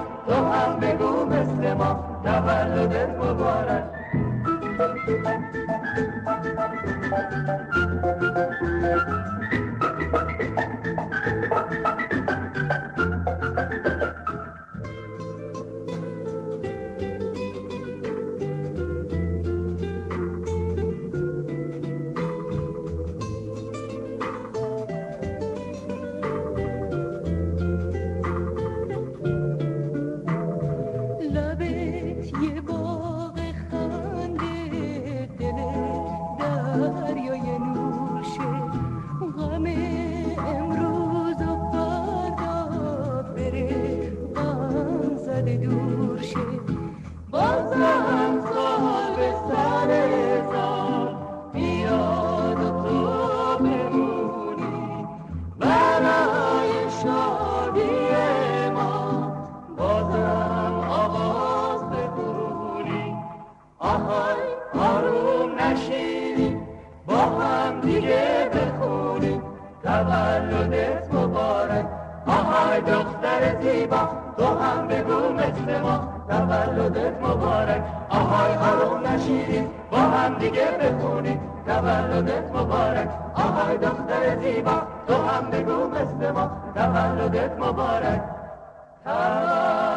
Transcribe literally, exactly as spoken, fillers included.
تو هم بگو مثل ما تولدت مبارک. تولدت مبارک آهای دختر زیبا تو هم بگو مثل ما تولدت مبارک آهای آروم نشینیم با هم دیگه بخونیم تولدت مبارک آهای دختر زیبا تو هم بگو مثل ما تولدت مبارک تولدت